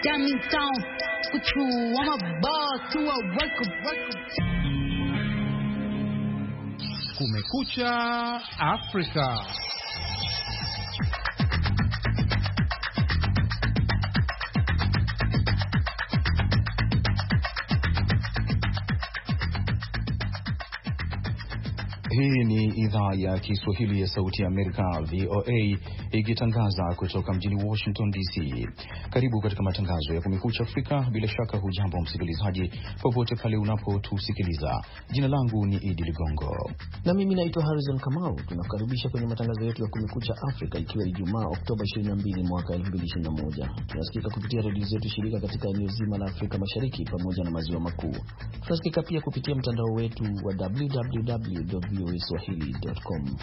Got me down with you. I'm a boss to a worker. Kumekucha Afrika. Hii ni idhaa ya Kiswahili ya Sauti ya Amerika, VOA, ikitangaza kutoka mjini Washington DC. Karibu katika matangazo ya Kumekucha Afrika. Bila shaka hujambo msikilizaji, popote pale unapotusikiliza. Jina langu ni Idi Ligongo. Na mimi naitwa Harrison Kamau. Tunakaribisha kwenye matangazo yetu ya Kumekucha Afrika, ikiwa Ijumaa Oktoba 22 mwaka 2021. Tunasikika kupitia redio zetu shirika katika eneo zima la Afrika Mashariki pamoja na maziwa makuu. Tunasikika pia kupitia mtandao wetu wa www.voaswahili.com.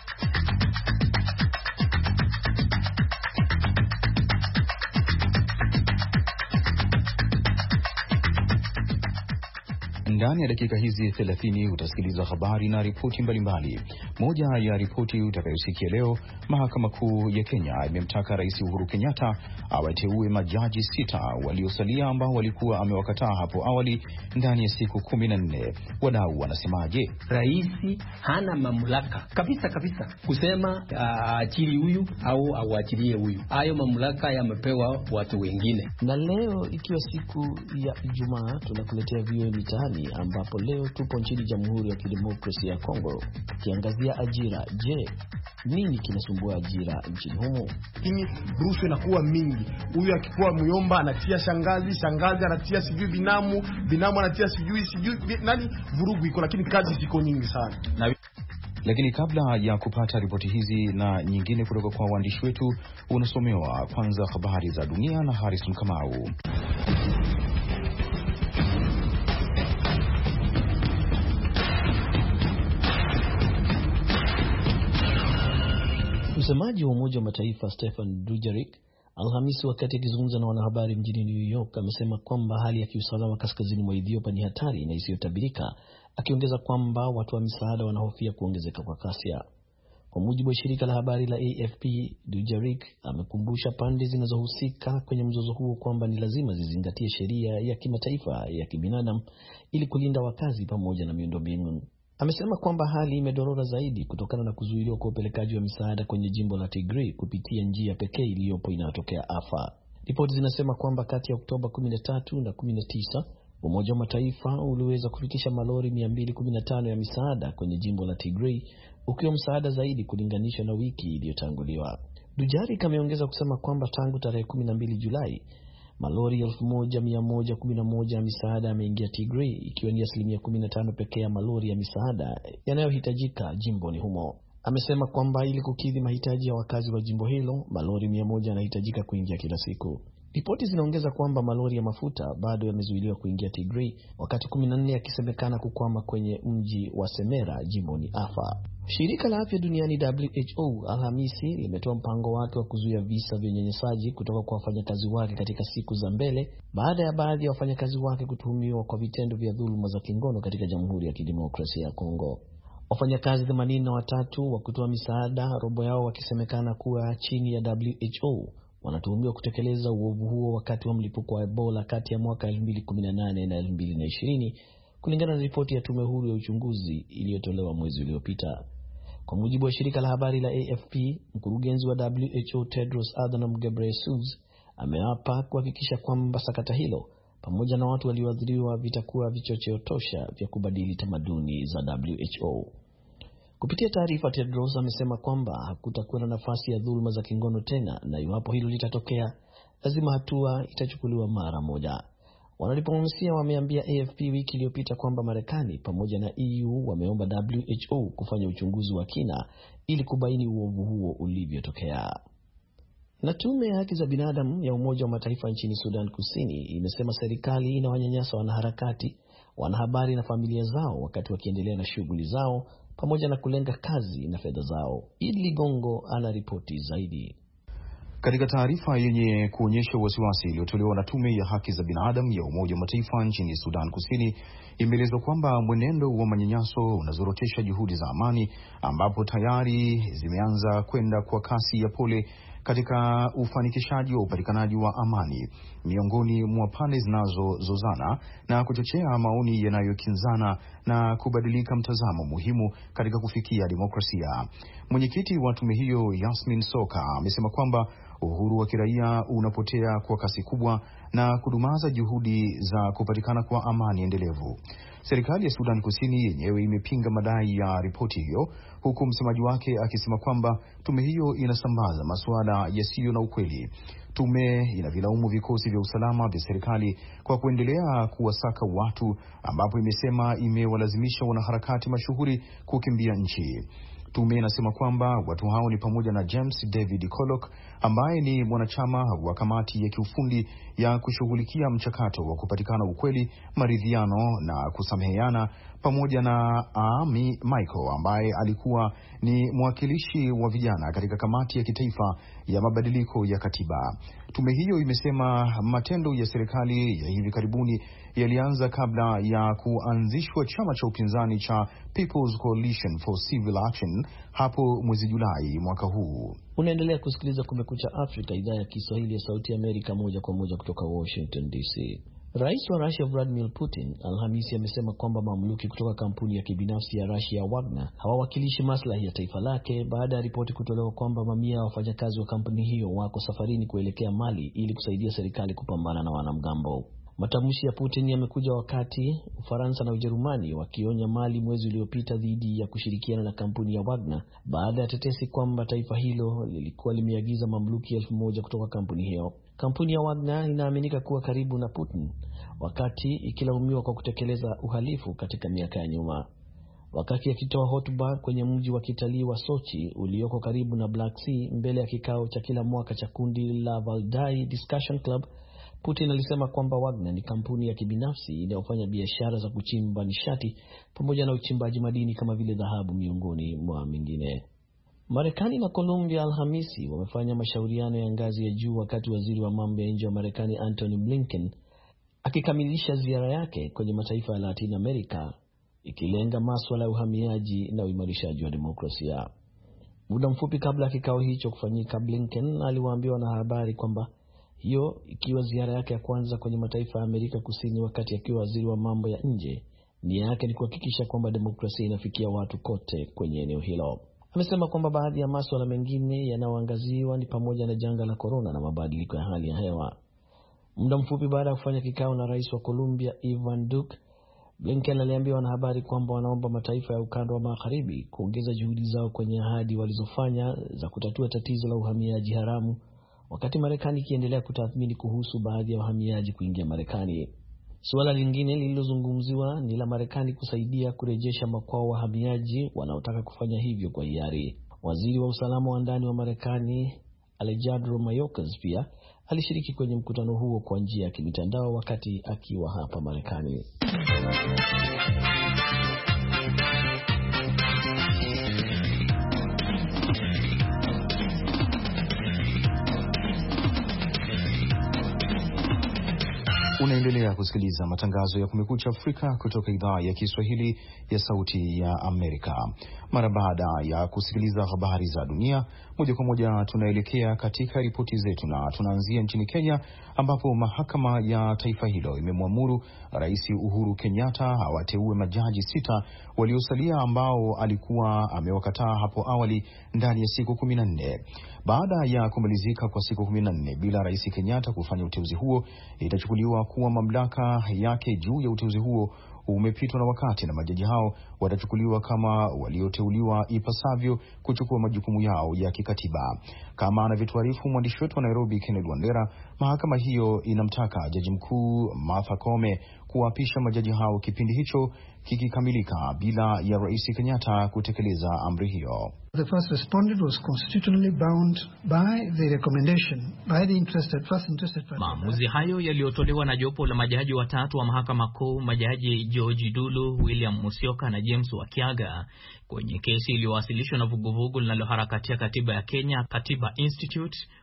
Ndani ya dakika hizi 30 utasikiliza habari na ripoti mbalimbali. Moja ya ripoti utakayosikia leo, mahakama kuu ya Kenya imemtaka Rais Uhuru Kenyatta awateue majaji 6 waliosalia ambao walikuwa amewakataa hapo awali ndani ya siku 14. Wadau wanasemaje? Rais hana mamlaka kabisa kusema aachili huyu au awachilie huyu. Hayo mamlaka yamepewa watu wengine. Na leo ikiwa siku ya Ijumaa, tunakuletea VOA Mitaani, ambapo leo tupo nchini Jamhuri ya Kidemokrasia ya Kongo tukiangazia ajira. Je, nini kinasumbua ajira nchini humo? Lakini rushwa inakuwa mingi. Huyu akikuwa myomba anatia shangazi anatia sijui binamu anatia sijui nani, vurugu iko, lakini kazi ziko nyingi sana. Lakini kabla ya kupata ripoti hizi na nyingine kutoka kwa waandishi wetu, unasomewa kwanza habari za dunia na Harrison Kamau. Msemaji wa Umoja wa Mataifa Stephen Dujarric Alhamisi, wakati akizungumza na wanahabari mjini New York, amesema kwamba hali ya kiusalama kaskazini mwa Ethiopia ni hatari na isiyotabirika, akiongeza kwamba watu wa misaada wanahofia kuongezeka kwa ghasia. Kwa mujibu wa shirika la habari la AFP, Dujarric amekumbusha pande zinazohusika kwenye mzozo huo kwamba ni lazima zizingatie sheria ya kimataifa ya kibinadamu ili kulinda wakazi pamoja na miundombinu. Amesema kwamba hali imedorora zaidi kutokana na kuzuiliwa kwa upelekaji wa misaada kwenye jimbo la Tigray kupitia njia pekee iliyopo inayotokea Afar. Ripoti zinasema kwamba kati ya Oktoba 13 na 19, Umoja wa Mataifa uliweza kufikisha malori 215 ya misaada kwenye jimbo la Tigray, ukiwa msaada zaidi kulinganishwa na wiki iliyotanguliwa. Dujarric ameongeza kusema kwamba tangu tarehe 12 Julai, malori 1111 ya misaada yameingia Tigray, ikiwa ni 15% pekee ya malori ya misaada yanayohitajika jimboni humo. Amesema kwamba ili kukidhi mahitaji ya wakazi wa jimbo hilo, malori 100 yanahitajika kuingia kila siku. Ripoti zinaongeza kwamba malori ya mafuta bado yamezuiliwa kuingia Tigray, wakati 14 yakisemekana kukwama kwenye mji wa Semera jimboni Afar. Shirika la Afya Duniani WHO Alhamisi limetoa mpango wake wa kuzuia visa vya unyanyasaji kutoka kwa wafanyakazi wake katika siku za mbele, baada ya baadhi ya wafanyakazi wake kutuhumiwa kwa vitendo vya dhuluma za kingono katika Jamhuri ya Kidemokrasia ya Kongo. Wafanyakazi 83 wa kutoa misaada, robo yao wakisemekana kuwa chini ya WHO, wanatuhumiwa kutekeleza uovu huo wakati wa mlipuko wa Ebola kati ya mwaka 2018 na 2020, kulingana na ripoti ya tume huru ya uchunguzi iliyotolewa mwezi uliopita. Kwa mujibu wa shirika la habari la AFP, mkurugenzi wa WHO Tedros Adhanom Ghebreyesus ameapa kuhakikisha kwamba sakata hilo pamoja na watu walioathiriwa vitakuwa vichocheo tosha vya kubadili tamaduni za WHO. Kupitia taarifa, Tedros amesema kwamba hakutakuwa na nafasi ya dhuluma za kingono tena, na iwapo hilo litatokea, lazima hatua itachukuliwa mara moja. Wanadiplomasia wameambia AFP wiki iliyopita kwamba Marekani pamoja na EU wameomba WHO kufanya uchunguzi wa kina ili kubaini uovu huo ulivyotokea. Na tume ya haki za binadamu ya Umoja wa Mataifa nchini Sudan Kusini imesema serikali inawanyanyasa wanaharakati, wanahabari na familia zao wakati wakiendelea na shughuli zao, pamoja na kulenga kazi na fedha zao. Idi Ligongo ana ripoti zaidi. Katika taarifa yenye kuonyesha wasiwasi iliyotolewa na tume ya haki za binadamu ya Umoja wa Mataifa nchini Sudan Kusini, imeelezwa kwamba mwenendo wa manyanyaso unazorotesha juhudi za amani, ambapo tayari zimeanza kwenda kwa kasi ya pole katika ufanikishaji wa upatikanaji wa amani miongoni mwa pande zinazozozana na kuchochea maoni yanayokinzana na kubadilika mtazamo muhimu katika kufikia demokrasia. Mwenyekiti wa tume hiyo Yasmin Soka amesema kwamba uhuru wa kiraia unapotea kwa kasi kubwa na kudumaza juhudi za kupatikana kwa amani endelevu. Serikali ya Sudan Kusini yenyewe imepinga madai ya ripoti hiyo, huku msemaji wake akisema kwamba tume hiyo inasambaza masuala yasiyo na ukweli. Tume inavilaumu vikosi vya usalama vya serikali kwa kuendelea kuwasaka watu, ambapo imesema imewalazimisha wanaharakati mashuhuri kukimbia nchi. Tume inasema kwamba watu hao ni pamoja na James David Collock ambaye ni mwanachama wa kamati ya kiufundi ya kushughulikia mchakato wa kupatikana ukweli, maridhiano na kusameheana, pamoja na Amy Michael ambaye alikuwa ni mwakilishi wa vijana katika kamati ya kitaifa ya mabadiliko ya katiba. Tume hiyo imesema matendo ya serikali ya hivi karibuni yalianza kabla ya kuanzishwa chama cha upinzani cha People's Coalition for Civil Action hapo mwezi Julai mwaka huu. Unaendelea kusikiliza Kumekucha Afrika, idhaa ya Kiswahili ya Sauti ya Amerika, moja kwa moja kutoka Washington DC. Rais wa Russia Vladimir Putin Alhamisi amesema kwamba mamluki kutoka kampuni ya kibinafsi ya Russia Wagner hawawakilishi maslahi ya taifa lake baada ya ripoti kutolewa kwamba mamia ya wafanyakazi wa kampuni hiyo wako safarini kuelekea Mali ili kusaidia serikali kupambana na wanamgambo. Matamshi ya Putin yamekuja wakati Ufaransa na Ujerumani wakionya Mali mwezi uliopita dhidi ya kushirikiana na kampuni ya Wagner baada ya tetesi kwamba taifa hilo lilikuwa limeagiza mamluki 1,000 kutoka kampuni hiyo. Kampuni ya Wagner inaaminika kuwa karibu na Putin, wakati ikilaumiwa kwa kutekeleza uhalifu katika miaka ya nyuma. Wakati akitoa hotuba kwenye mji wa kitalii wa Sochi ulioko karibu na Black Sea mbele ya kikao cha kila mwaka cha kundi la Valdai Discussion Club, Putin alisema kwamba Wagner ni kampuni ya kibinafsi inayofanya biashara za kuchimba nishati pamoja na uchimbaji madini kama vile dhahabu miongoni mwa mingine. Marekani na Colombia Alhamisi wamefanya mashauriano ya ngazi ya juu wakati waziri wa mambo ya nje wa Marekani Antony Blinken akikamilisha ziara yake kwenye mataifa ya Latin America, ikilenga masuala ya uhamiaji na uimarishaji wa demokrasia. Muda mfupi kabla ya kikao hicho kufanyika, Blinken aliwaambia wanahabari kwamba hiyo ikiwa ziara yake ya kwanza kwenye mataifa ya Amerika Kusini wakati akiwa waziri wa mambo ya nje, nia yake ni kuhakikisha kwamba demokrasia inafikia watu kote kwenye eneo hilo. Amesema kwamba baadhi ya masuala mengine yanayoangaziwa ni pamoja na janga la corona na mabadiliko ya hali ya hewa. Muda mfupi baada ya kufanya kikao na rais wa Colombia Iván Duque, Blinken aliambia wanahabari kwamba wanaomba mataifa ya ukanda wa magharibi kuongeza juhudi zao kwenye ahadi walizofanya za kutatua tatizo la uhamiaji haramu, wakati Marekani ikiendelea kutathmini kuhusu baadhi ya wahamiaji kuingia Marekani. Suala lingine lililozungumziwa ni la Marekani kusaidia kurejesha makwao wahamiaji wanaotaka kufanya hivyo kwa hiari. Waziri wa usalama wa ndani wa Marekani Alejandro Mayorkas pia alishiriki kwenye mkutano huo kwa njia ya kimitandao wakati akiwa hapa Marekani. Unaendelea kusikiliza matangazo ya Kumekucha Afrika kutoka idhaa ya Kiswahili ya Sauti ya Amerika. Mara baada ya kusikiliza habari za dunia, moja kwa moja tunaelekea katika ripoti zetu, na tunaanzia nchini Kenya ambapo mahakama ya taifa hilo imemwamuru Rais Uhuru Kenyatta awateue majaji 6 waliosalia ambao alikuwa amewakataa hapo awali ndani ya siku 14. Baada ya kumalizika kwa siku 14 bila Rais Kenyatta kufanya uteuzi huo, itachukuliwa kuwa mamlaka yake juu ya uteuzi huo umepitwa na wakati, na majaji hao watachukuliwa kama walioteuliwa ipasavyo kuchukua majukumu yao ya kikatiba. Kama anavyotuarifu mwandishi wetu wa Nairobi Kenneth Wandera, mahakama hiyo inamtaka Jaji Mkuu Martha Koome kuapisha majaji hao kipindi hicho kikikamilika bila ya Rais Kenyatta kutekeleza amri hiyo. The first respondent was constitutionally bound by the recommendation by the first interested party. Maamuzi hayo yaliyotolewa na jopo la majaji watatu wa mahakama kuu, majaji George Dulu, William Musyoka na James Wakiaga, kwenye kesi iliyowasilishwa na vuguvugu linaloharakatia katiba ya Kenya, Katiba Institute,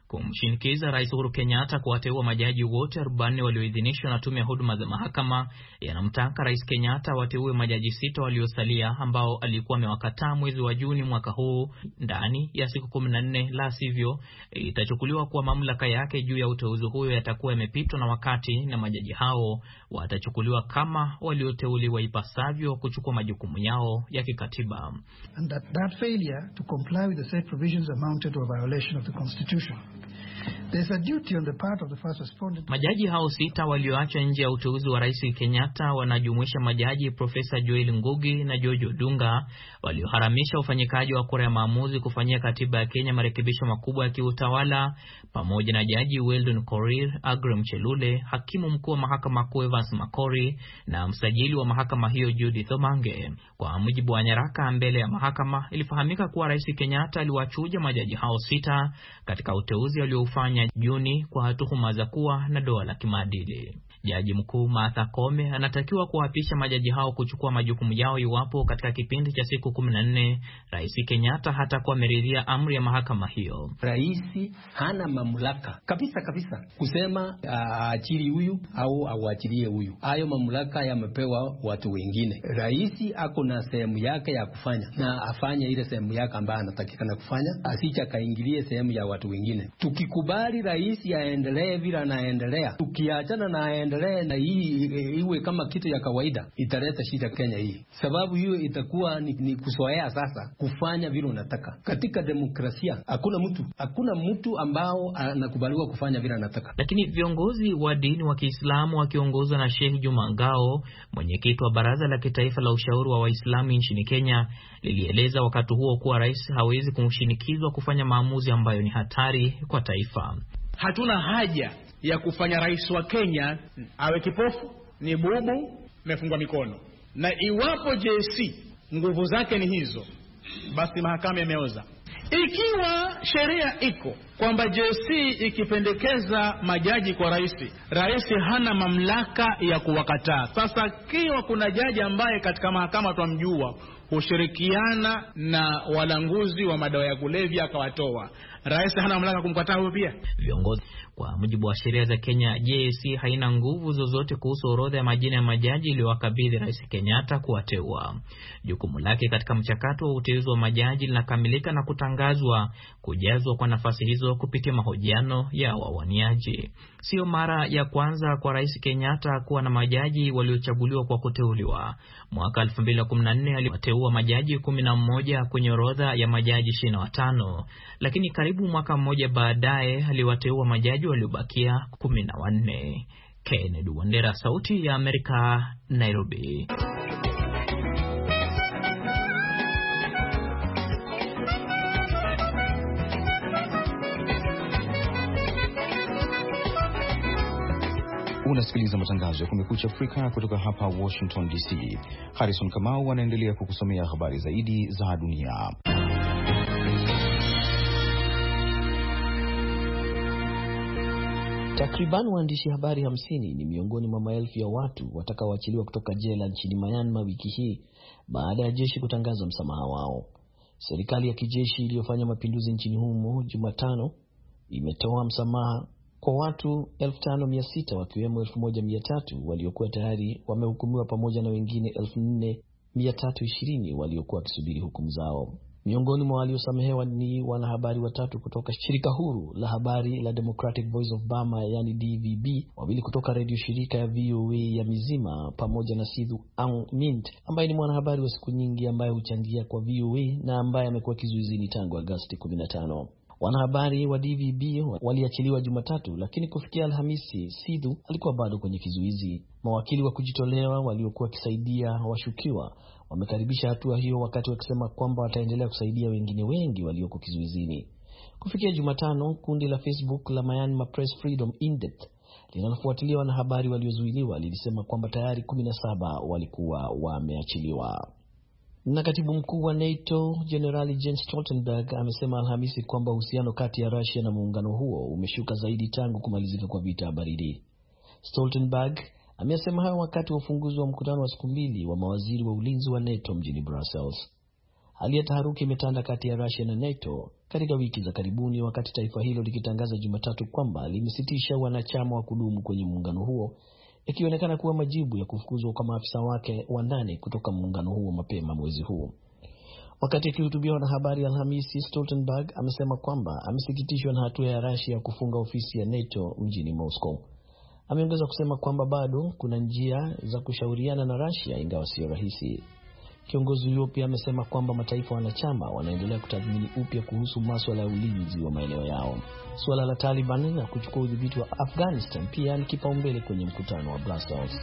kumshinikiza Rais Uhuru Kenyatta kuwateua majaji wote 40 walioidhinishwa na tume ya huduma za mahakama, yanamtaka Rais Kenyatta wateue majaji 6 waliosalia ambao alikuwa amewakataa mwezi wa Juni mwaka huu ndani ya siku 14, la sivyo itachukuliwa kuwa mamlaka yake juu ya uteuzi huyo yatakuwa yamepitwa na wakati na majaji hao watachukuliwa kama walioteuliwa ipasavyo kuchukua majukumu yao ya kikatiba. And that failure to comply with the said provisions amounted to a violation of the Constitution. There's a duty on the part of the first respondent. Majaji hao 6 walioachwa nje ya uteuzi wa Rais Kenyatta wanajumuisha majaji Profesa Joel Ngugi na George Odunga walioharamisha ufanyikaji wa kura ya maamuzi kufanyia katiba ya Kenya marekebisho makubwa ya kiutawala, pamoja na Jaji Weldon Korir, Aggrey Chelule, hakimu mkuu wa mahakama kuu Evans Makori na msajili wa mahakama hiyo Judith Omange. Kwa mujibu wa nyaraka mbele ya mahakama, ilifahamika kuwa Rais Kenyatta aliwachuja majaji hao 6 katika uteuzi aliofanya Juni kwa tuhuma za kuwa na doa la kimaadili. Jaji mkuu Martha Koome anatakiwa kuwapisha majaji hao kuchukua majukumu yao iwapo katika kipindi cha siku 14 Rais Kenyatta hatakuwa ameridhia amri ya mahakama hiyo. Rais hana mamlaka kabisa kusema aachili huyu au auachilie huyu. Hayo mamlaka yamepewa watu wengine. Rais ako na sehemu yake ya kufanya na afanye ile sehemu yake ambayo anatakikana kufanya, asicha kaingilie sehemu ya watu wengine. Tukikubali rais aendelee vile anaendelea, tukiachana na aendelee na hii iwe kama kitu ya kawaida, italeta shida Kenya hii. Sababu hiyo itakuwa ni kusoea sasa kufanya vile unataka. Katika demokrasia hakuna mtu ambao anakubaliwa kufanya vile anataka. Lakini viongozi wa dini wa Kiislamu wakiongozwa na Sheikh Juma Ngao, mwenyekiti wa Baraza la Kitaifa la Ushauri wa Waislamu nchini Kenya, lilieleza wakati huo kuwa rais hawezi kumshinikizwa kufanya maamuzi ambayo ni hatari kwa taifa. Hatuna haja ya kufanya rais wa Kenya awe kipofu, ni bubu, mefungwa mikono. Na iwapo JSC nguvu zake ni hizo, basi mahakama imeoza. Ikiwa sheria iko kwamba JSC ikipendekeza majaji kwa rais hana mamlaka ya kuwakataa. Sasa kiwa kuna jaji ambaye katika mahakama twamjua hushirikiana na walanguzi wa madawa ya kulevya akawatoa, rais hana mamlaka kumkataa huyo pia? Viongozi kwa mujibu wa sheria za Kenya, JSC haina nguvu zozote kuhusu orodha ya majina ya majaji iliyowakabidhi Rais Kenyatta kuwateua. Jukumu lake katika mchakato wa uteuzi wa majaji linakamilika na kutangazwa kujazwa kwa nafasi hizo kupitia mahojiano ya wawaniaji. Sio mara ya kwanza kwa Rais Kenyatta kuwa na majaji waliochaguliwa kwa kuteuliwa. Mwaka 2014 aliwateua majaji 11 kwenye orodha ya majaji 25, lakini karibu mwaka mmoja baadaye aliwateua majaji waliobakia 14. Kennedy Wandera, Sauti ya Amerika, Nairobi. Unasikiliza matangazo ya Kumekucha Afrika kutoka hapa Washington DC. Harrison Kamau anaendelea kukusomea habari zaidi za dunia. Takriban waandishi habari 50 ni miongoni mwa maelfu ya watu watakaoachiliwa kutoka jela nchini Myanmar wiki hii baada ya jeshi kutangaza msamaha wao. Serikali ya kijeshi iliyofanya mapinduzi nchini humo Jumatano imetoa msamaha kwa watu 5,600 wakiwemo 1,300 waliokuwa tayari wamehukumiwa pamoja na wengine 4,320 waliokuwa wakisubiri hukumu zao. Miongoni mwa waliosamehewa ni wanahabari 3 kutoka shirika huru la habari la Democratic Voice of Burma yani DVB, 2 kutoka radio shirika ya VOA ya Mizima, pamoja na Sidhu Aung Mint ambaye ni mwanahabari wa siku nyingi ambaye huchangia kwa VOA na ambaye amekuwa kizuizini tangu Agosti 15. Wanahabari wa DVB waliachiliwa Jumatatu, lakini kufikia Alhamisi Sidhu alikuwa bado kwenye kizuizi. Mawakili wa kujitolewa waliokuwa kisaidia washukiwa wamekaribisha hatua hiyo, wakati wakisema kwamba wataendelea kusaidia wengine wengi walioko kizuizini. Kufikia Jumatano, kundi la Facebook la Myanmar Press Freedom Index linalofuatilia wanahabari waliozuiliwa lilisema kwamba tayari 17 walikuwa wameachiliwa. Na katibu mkuu wa NATO Generali Jens Stoltenberg amesema Alhamisi kwamba uhusiano kati ya Russia na muungano huo umeshuka zaidi tangu kumalizika kwa vita baridi. Stoltenberg amesema hayo wakati wa ufunguzi wa mkutano wa siku 2 wa mawaziri wa ulinzi wa NATO mjini Brussels. Hali ya taharuki imetanda kati ya Russia na NATO katika wiki za karibuni, wakati taifa hilo likitangaza Jumatatu kwamba limesitisha wanachama wa kudumu kwenye muungano huo, ikionekana kuwa majibu ya kufukuzwa kwa maafisa wake wa ndani kutoka muungano huo mapema mwezi huu. Wakati akihutubia wanahabari Alhamisi, Stoltenberg amesema kwamba amesikitishwa na hatua ya Russia ya kufunga ofisi ya NATO mjini Moscow. Ameongeza kusema kwamba bado kuna njia za kushauriana na Russia, ingawa sio rahisi. Kiongozi huyo pia amesema kwamba mataifa wanachama wanaendelea kutathmini upya kuhusu masuala ya ulinzi wa maeneo yao. Suala la Taliban na kuchukua udhibiti wa Afghanistan pia ni kipaumbele kwenye mkutano wa Brussels.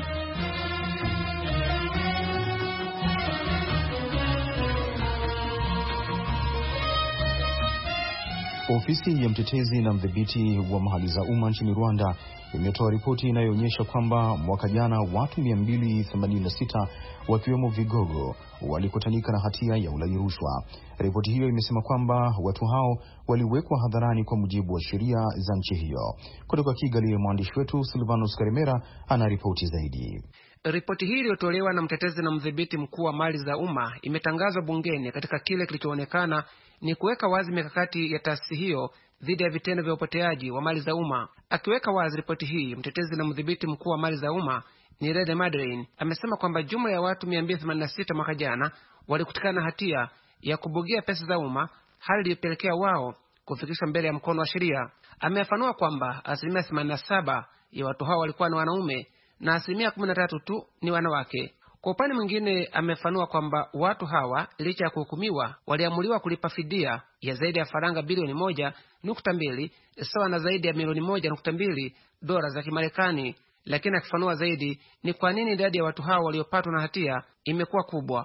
Ofisi ya mtetezi na mdhibiti wa mali za umma nchini Rwanda imetoa ripoti inayoonyesha kwamba mwaka jana watu 286 wakiwemo vigogo walikutanika na hatia ya ulaji rushwa. Ripoti hiyo imesema kwamba watu hao waliwekwa hadharani kwa mujibu wa sheria za nchi hiyo. Kutoka Kigali, mwandishi wetu Silvanus Karimera ana ripoti zaidi. Ripoti hii iliyotolewa na mtetezi na mdhibiti mkuu wa mali za umma imetangazwa bungeni katika kile kilichoonekana ni kuweka wazi mikakati ya taasisi hiyo dhidi ya vitendo vya upoteaji wa mali za umma. Akiweka wazi ripoti hii, mtetezi na mdhibiti mkuu wa mali za umma Nirede Madeleine amesema kwamba jumla ya watu 286 mwaka jana walikutikana na hatia ya kubugia pesa za umma, hali iliyopelekea wao kufikishwa mbele ya mkono wa sheria. Amefafanua kwamba 87% ya watu hao walikuwa ni wanaume na 13% tu ni wanawake. Kwa upande mwingine, amefanua kwamba watu hawa licha ya kuhukumiwa waliamuliwa kulipa fidia ya zaidi ya faranga bilioni 1.2 sawa na zaidi ya milioni 1.2 dola za Kimarekani. Lakini akifanua zaidi ni kwa nini idadi ya watu hawa waliopatwa na hatia imekuwa kubwa.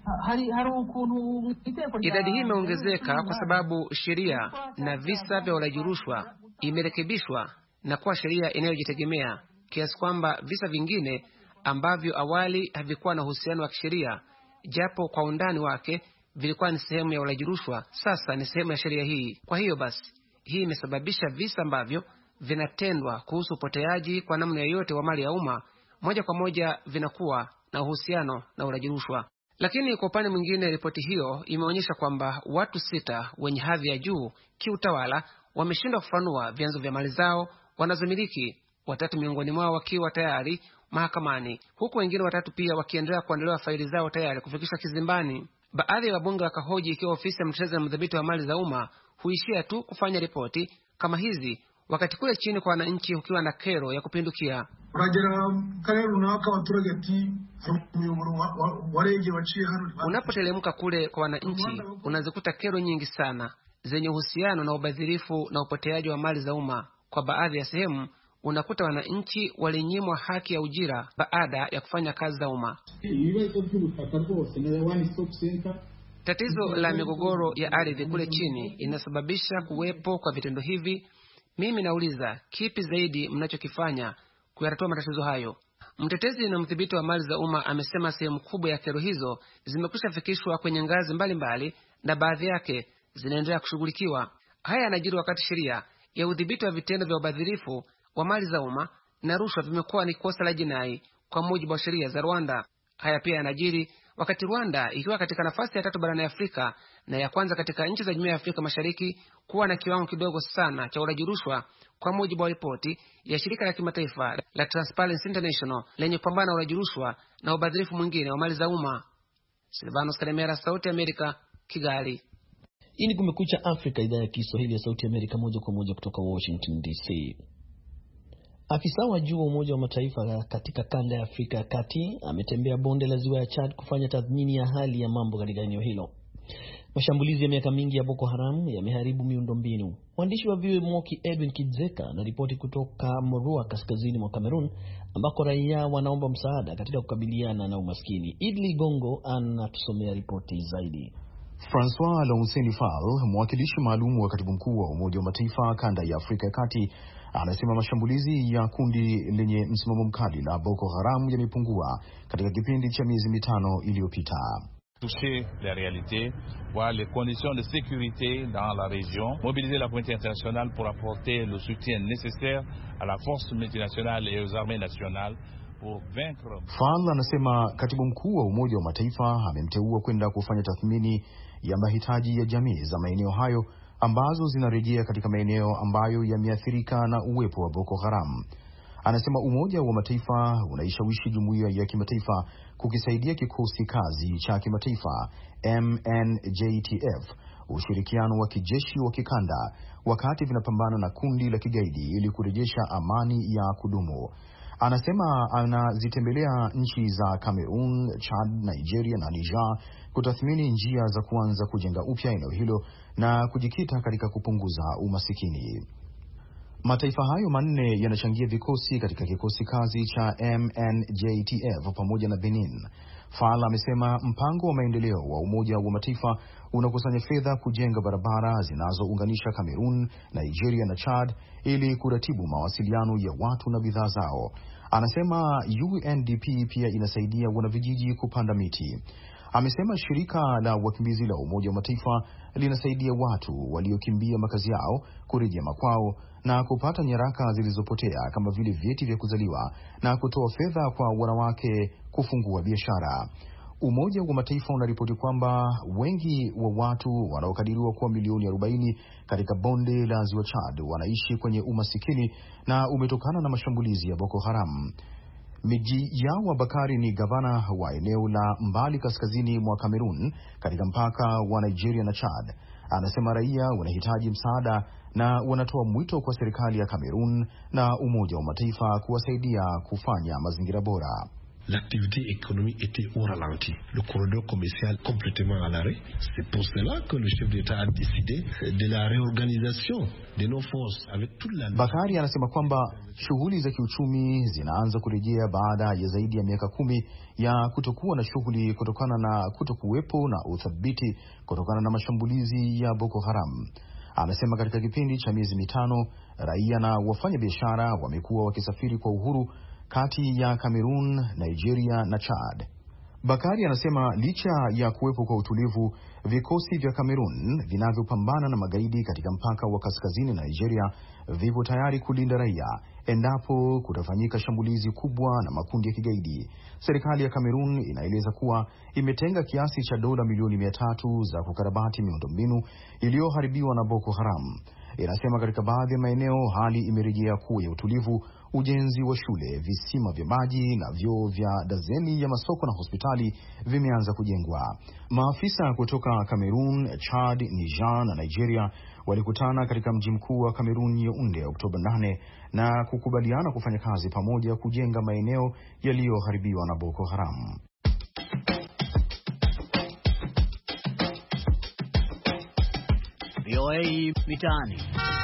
Idadi hii imeongezeka kwa sababu sheria na visa vya ulaji rushwa imerekebishwa na kuwa sheria inayojitegemea, kiasi kwamba visa vingine ambavyo awali havikuwa na uhusiano wa kisheria, japo kwa undani wake vilikuwa ni sehemu ya ulaji rushwa, sasa ni sehemu ya sheria hii. Kwa hiyo basi, hii imesababisha visa ambavyo vinatendwa kuhusu upoteaji kwa namna yoyote wa mali ya umma moja kwa moja vinakuwa na uhusiano na ulaji rushwa. Lakini kwa upande mwingine, ripoti hiyo imeonyesha kwamba watu 6 wenye hadhi ya juu kiutawala wameshindwa kufanua vyanzo vya mali zao wanazomiliki, 3 miongoni mwao wakiwa tayari mahakamani, huku wengine 3 pia wakiendelea kuandaliwa faili zao tayari kufikishwa kizimbani. Baadhi ya wabunge wakahoji ikiwa ofisi ya mtetezi na mdhibiti wa mali za umma huishia tu kufanya ripoti kama hizi, wakati kule chini kwa wananchi ukiwa na kero ya kupindukia. Unapotelemka kule kwa wananchi, unazikuta kero nyingi sana zenye uhusiano na ubadhirifu na upoteaji wa mali za umma. Kwa baadhi ya sehemu unakuta wananchi walinyimwa haki ya ujira baada ya kufanya kazi za umma. Tatizo la migogoro ya ardhi kule chini inasababisha kuwepo kwa vitendo hivi. Mimi nauliza, kipi zaidi mnachokifanya kuyatatua matatizo hayo? Mtetezi na mdhibiti wa mali za umma amesema sehemu kubwa ya kero hizo zimekwisha fikishwa kwenye ngazi mbalimbali na baadhi yake zinaendelea kushughulikiwa. Haya yanajiri wakati sheria ya udhibiti wa vitendo vya ubadhirifu wa mali za umma na rushwa vimekuwa ni kosa la jinai kwa mujibu wa sheria za Rwanda. Haya pia yanajiri wakati Rwanda ikiwa katika nafasi ya 3 barani Afrika na ya kwanza katika nchi za Jumuiya ya Afrika Mashariki kuwa na kiwango kidogo sana cha ulaji rushwa, kwa mujibu wa ripoti ya shirika la kimataifa la Transparency International lenye kupambana na ulaji rushwa na ubadhirifu mwingine wa mali za umma. Silvanus Karimera, Sauti ya Amerika, Kigali. Hii ni Kumekucha Afrika, idhaa ya Kiswahili ya Sauti ya Amerika, moja kwa moja kutoka Washington DC. Afisa wa juu wa Umoja wa Mataifa katika kanda ya Afrika ya Kati ametembea bonde la ziwa ya Chad kufanya tathmini ya hali ya mambo katika eneo hilo. Mashambulizi ya miaka mingi ya Boko Haram yameharibu miundombinu. Mwandishi wa VOA Moki Edwin Kidzeka na ripoti kutoka Morua, kaskazini mwa Cameroon, ambako raia wanaomba msaada katika kukabiliana na umaskini. Idli Gongo anatusomea ripoti zaidi. Francois Lonseni Fall, mwakilishi maalum wa katibu mkuu wa Umoja wa Mataifa kanda ya Afrika ya Kati, anasema mashambulizi ya kundi lenye msimamo mkali la Boko Haram yamepungua katika kipindi cha miezi 5 iliyopita. Toucher les réalités, voir les conditions de sécurité dans la région, mobiliser la communauté internationale pour apporter le soutien nécessaire à la force multinationale et aux armées nationales Fall anasema katibu mkuu wa Umoja wa Mataifa amemteua kwenda kufanya tathmini ya mahitaji ya jamii za maeneo hayo ambazo zinarejea katika maeneo ambayo yameathirika na uwepo wa Boko Haram. Anasema Umoja wa Mataifa unaishawishi jumuiya ya kimataifa kukisaidia kikosi kazi cha kimataifa MNJTF ushirikiano wa kijeshi wa kikanda wakati vinapambana na kundi la kigaidi ili kurejesha amani ya kudumu. Anasema anazitembelea nchi za Cameroon, Chad, Nigeria na Niger kutathmini njia za kuanza kujenga upya eneo hilo na kujikita katika kupunguza umasikini. Mataifa hayo manne yanachangia vikosi katika kikosi kazi cha MNJTF pamoja na Benin. Fall amesema mpango wa maendeleo wa Umoja wa Mataifa unakusanya fedha kujenga barabara zinazounganisha Cameroon, Nigeria na Chad ili kuratibu mawasiliano ya watu na bidhaa zao. Anasema UNDP pia inasaidia wanavijiji kupanda miti. Amesema shirika la wakimbizi la Umoja wa Mataifa linasaidia watu waliokimbia makazi yao kurejea makwao na kupata nyaraka zilizopotea kama vile vyeti vya kuzaliwa na kutoa fedha kwa wanawake kufungua biashara. Umoja wa Mataifa unaripoti kwamba wengi wa watu wanaokadiriwa kuwa milioni 40 katika bonde la Ziwa Chad wanaishi kwenye umasikini na umetokana na mashambulizi ya Boko Haram. Miji Yawa Bakari ni gavana wa eneo la mbali kaskazini mwa Cameroon katika mpaka wa Nigeria na Chad. Anasema raia wanahitaji msaada na wanatoa mwito kwa serikali ya Cameroon na Umoja wa Mataifa kuwasaidia kufanya mazingira bora. L'activité économique était au ralenti, le corridor commercial complètement à l'arrêt. C'est pour cela que le chef d'État a décidé de la réorganisation de nos forces avec toute la... Bakari anasema kwamba shughuli za kiuchumi zinaanza kurejea baada ya zaidi ya miaka 10 ya kutokuwa na shughuli kutokana na kutokuwepo na uthabiti kutokana na mashambulizi ya Boko Haram. Anasema katika kipindi cha miezi 5 raia na wafanya biashara wamekuwa wakisafiri kwa uhuru kati ya Cameroon, Nigeria na Chad. Bakari anasema licha ya kuwepo kwa utulivu, vikosi vya Cameroon vinavyopambana na magaidi katika mpaka wa kaskazini na Nigeria vipo tayari kulinda raia endapo kutafanyika shambulizi kubwa na makundi ya kigaidi. Serikali ya Cameroon inaeleza kuwa imetenga kiasi cha dola milioni 300 za kukarabati miundombinu iliyoharibiwa na Boko Haram. Inasema katika baadhi ya maeneo hali imerejea kuwa ya utulivu. Ujenzi wa shule, visima vya maji na vyoo vya dazeni ya masoko na hospitali vimeanza kujengwa. Maafisa kutoka Cameroon, Chad, Niger na Nigeria walikutana katika mji mkuu wa Cameroon Yaounde Oktoba 8 na kukubaliana kufanya kazi pamoja kujenga maeneo yaliyoharibiwa na Boko Haram. VOA Mitaani.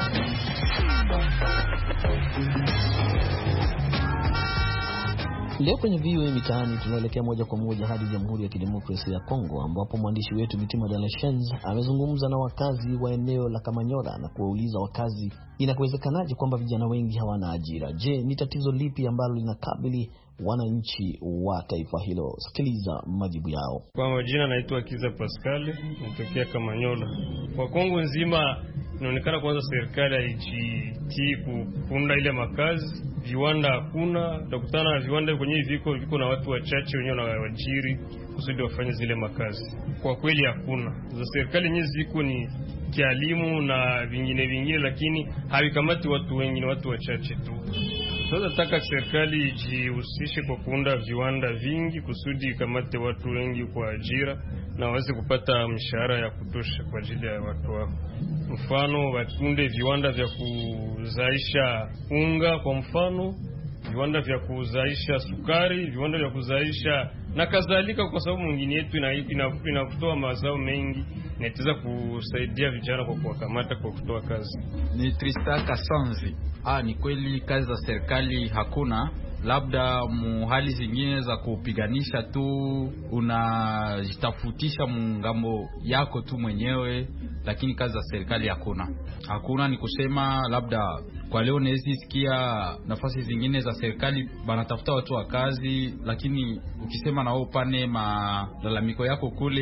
Leo kwenye VOA Mitaani tunaelekea moja kwa moja hadi Jamhuri ya Kidemokrasia ya Kongo ambapo mwandishi wetu Mitima Dalashens amezungumza na wakazi wa eneo la Kamanyola na kuwauliza wakazi inakuwezekanaje kwamba vijana wengi hawana ajira. Je, ni tatizo lipi ambalo linakabili wananchi wa taifa hilo? Sikiliza majibu yao. Kwa majina naitwa Kiza Pascal, natokea Kamanyola. Kwa Kongo nzima inaonekana kwanza serikali haijitii kuunda ile makazi. Viwanda hakuna, utakutana na viwanda kwenye viko na watu wachache wenyewe na wajiri kusudi wafanye zile makazi. Kwa kweli hakuna. Za serikali nyingi ziko ni kialimu na vingine lakini havikamati watu wengi, na watu wachache tu. Sasa nataka serikali ijihusishe kwa kuunda viwanda vingi kusudi kamate watu wengi kwa ajira na waweze kupata mshahara ya kutosha kwa ajili ya watu wao. Mfano watunde viwanda vya kuzaisha unga, kwa mfano viwanda vya kuzaisha sukari, viwanda vya kuzaisha na kadhalika, kwa sababu mwingine yetu inakutoa mazao mengi na itaweza kusaidia vijana kwa kuwakamata kwa kutoa kazi. Ni Trista Kasanzi. Ni kweli kazi za serikali hakuna, labda muhali zingine za kupiganisha tu, unajitafutisha mungambo yako tu mwenyewe, lakini kazi za serikali hakuna. Ni kusema labda kwa leo nezi sikia nafasi zingine za serikali banatafuta watu wa kazi, lakini ukisema na wao pane malalamiko yako kule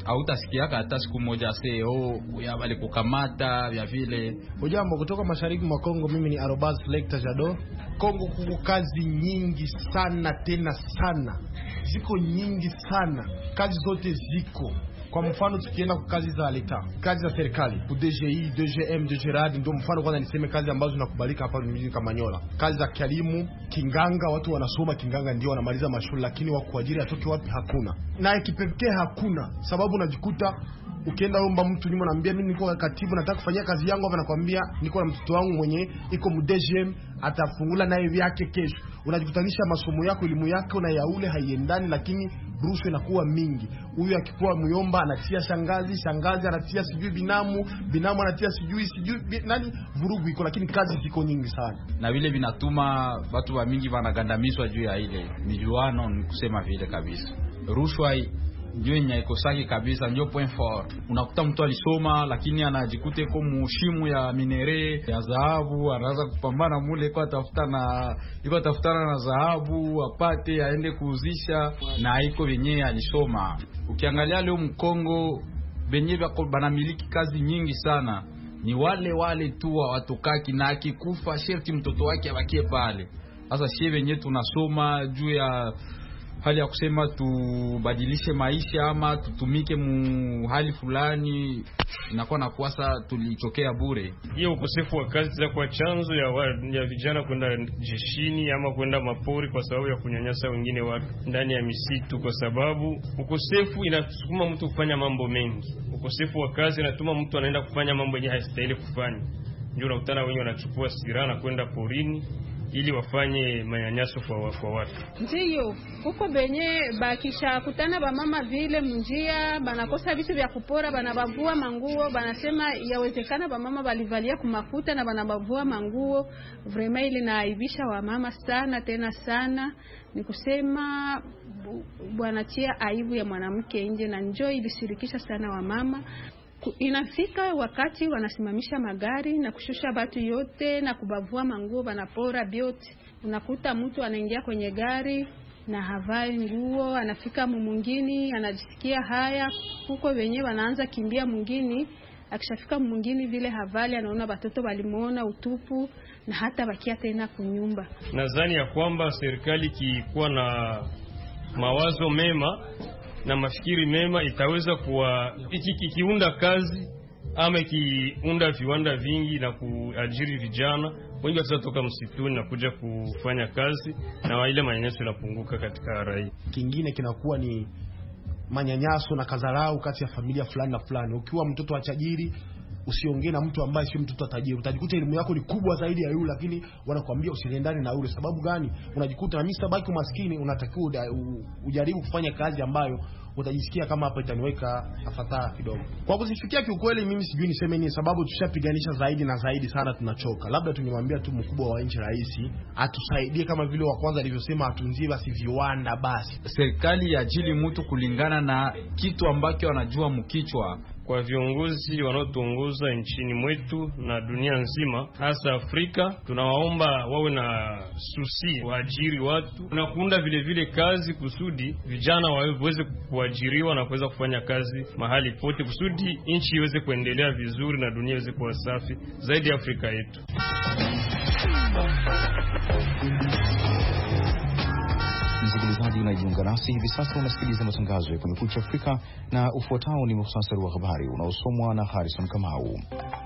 hautasikiaka hata siku moja ya wale kukamata vya vile. Ujambo kutoka mashariki mwa Kongo, mimi ni Arobaz Selector Jado. Kongo kuko kazi nyingi sana, tena sana. Ziko nyingi sana. Kazi zote ziko. Kwa mfano tukienda kwa kazi za leta, kazi za serikali, DGI, DGM, DGRAD, ndio mfano kwanza niseme kazi ambazo zinakubalika hapa mjini Kamanyola. Kazi za kielimu, kinganga, watu wanasoma kinganga ndio wanamaliza mashule, lakini wa kuajiri atoke wapi hakuna. Na kipekee hakuna, sababu unajikuta ukienda omba mtu nyuma anambia mimi niko katibu nataka kufanyia kazi yangu, hapa nakwambia niko na mtoto wangu mwenye iko DGM atafungula naye vyake kesho. Unajikutanisha masomo yako, elimu yako na ya ule haiendani, lakini rushwa inakuwa mingi. Huyu akikuwa muyomba anatia shangazi, shangazi anatia sijui binamu, binamu anatia sijui nani, vurugu iko, lakini kazi ziko nyingi sana. Na vile vinatuma watu wa mingi wanagandamizwa juu ya ile mijuano, ni kusema vile kabisa. Rushwa ndio inaikosaki kabisa, ndio point fort. Unakuta mtu alisoma lakini anajikuta kwa mushimu ya minere ya dhahabu, anaanza kupambana mule kwa tafutana na dhahabu apate aende kuuzisha, na haiko venyewe alisoma. Ukiangalia leo Mkongo benye banamiliki kazi nyingi sana ni wale tu watokaki, na akikufa sherti mtoto wake abakie pale. Sasa sie venyewe tunasoma juu ya hali ya kusema tubadilishe maisha ama tutumike mu hali fulani, inakuwa na kuasa tulichokea bure. Hiyo ukosefu wa kazi za kwa chanzo ya vijana kwenda jeshini ama kwenda mapori kwa sababu ya kunyanyasa wengine watu ndani ya misitu, kwa sababu ukosefu inasukuma mtu kufanya mambo mengi. Ukosefu wa kazi inatuma mtu anaenda kufanya mambo yenye hastahili kufanya. Ndio unakutana wengi wanachukua silaha na kwenda porini ili wafanye manyanyaso kwa watu. Ndiyo, huko benye bakisha kutana ba mama vile munjia, banakosa vitu vya kupora, banabavua manguo, banasema yawezekana ba mama balivalia kumafuta na banabavua manguo. Vraiment ile naaibisha wa mama sana tena sana. Ni kusema bwanatia aibu ya mwanamke nje, na njoo ilishirikisha sana wa mama. Inafika wakati wanasimamisha magari na kushusha batu yote na kubavua manguo, banapora biote. Unakuta mtu anaingia kwenye gari na havai nguo, anafika mwingine anajisikia haya, huko wenyewe wanaanza kimbia mwingine. Akishafika mwingine vile havali, anaona watoto walimuona utupu na hata bakia tena kunyumba. Nadhani ya kwamba serikali kikuwa na mawazo mema na mafikiri mema itaweza kiunda kazi ama kiunda viwanda vingi na kuajiri vijana wengi watatoka msituni na kuja kufanya kazi, na ile manyanyaso yanapunguka katika raia. Kingine kinakuwa ni manyanyaso na kadharau kati ya familia fulani na fulani. Ukiwa mtoto wa tajiri usiongee na mtu ambaye sio mtoto wa tajiri. Utajikuta elimu yako ni kubwa zaidi ya yule, lakini wanakuambia usiendane na yule. Sababu gani? Unajikuta na mimi sabaki maskini, unatakiwa ujaribu kufanya kazi ambayo utajisikia kama hapa itaniweka afadhali kidogo. Kwa kuzifikia kiukweli mimi sijui niseme nini, sababu tushapiganisha zaidi na zaidi sana, tunachoka. Labda tungemwambia tu mkubwa wa nchi, rais, atusaidie kama vile wa kwanza alivyosema, atunzie basi viwanda basi. Serikali yajili mtu kulingana na kitu ambacho anajua mkichwa. Kwa viongozi wanaotuongoza nchini mwetu na dunia nzima, hasa Afrika, tunawaomba wawe na susi waajiri watu na kuunda vile kazi kusudi vijana waweze kuajiriwa na kuweza kufanya kazi mahali pote kusudi nchi iweze kuendelea vizuri na dunia iweze kuwa safi zaidi ya Afrika yetu. Msikilizaji unajiunga nasi hivi sasa, unasikiliza matangazo ya Kumekucha Afrika, na ufuatao ni muhtasari wa habari unaosomwa na Harrison Kamau.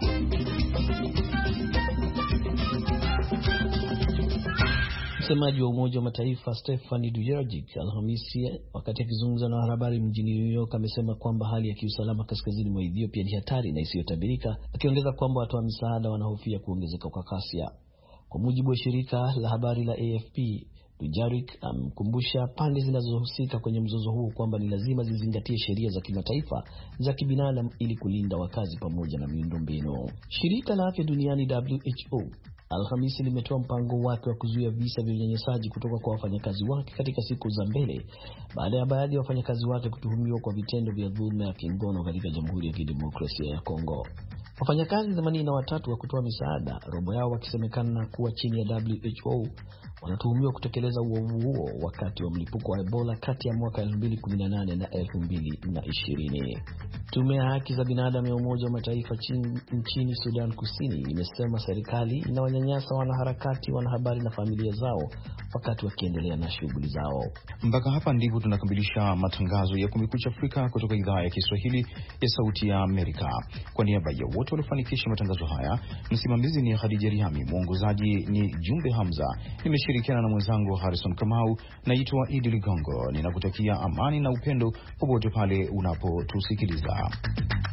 Msemaji wa Umoja wa Mataifa Stephane Dujarric Alhamisi, wakati akizungumza na wanahabari mjini New York, amesema kwamba hali ya kiusalama kaskazini mwa Ethiopia ni hatari na isiyotabirika, akiongeza kwamba watu wa misaada wanahofia kuongezeka kwa ghasia. Kwa mujibu wa shirika la habari la AFP, Dujarric amkumbusha pande zinazohusika kwenye mzozo huo kwamba ni lazima zizingatie sheria za kimataifa za kibinadamu ili kulinda wakazi pamoja na miundombinu. Shirika la Afya Duniani WHO Alhamisi limetoa mpango wake wa kuzuia visa vya unyanyasaji kutoka kwa wafanyakazi wake katika siku za mbele baada ya baadhi ya wafanyakazi wake kutuhumiwa kwa vitendo vya dhulma ya kingono katika Jamhuri ya Kidemokrasia ya Kongo. Wafanyakazi 83 wa kutoa misaada, robo yao wakisemekana kuwa chini ya WHO, wanatuhumiwa kutekeleza uovu huo wakati wa mlipuko wa Ebola kati ya mwaka 2018 na 2020. Tume ya haki za binadamu ya Umoja wa Mataifa nchini Sudan Kusini imesema serikali inawanyanyasa wanaharakati, wanahabari na familia zao wakati wakiendelea na shughuli zao. Mpaka hapa ndipo tunakamilisha matangazo ya Kumekucha Afrika kutoka idhaa ya Kiswahili ya Sauti ya Amerika. Kwa niaba ya wote waliofanikisha matangazo haya, msimamizi ni Khadija Riami, mwongozaji ni Jumbe Hamza. Nimeshirikiana na mwenzangu Harrison Kamau. Naitwa Idi Ligongo. Ninakutakia amani na upendo popote pale unapotusikiliza.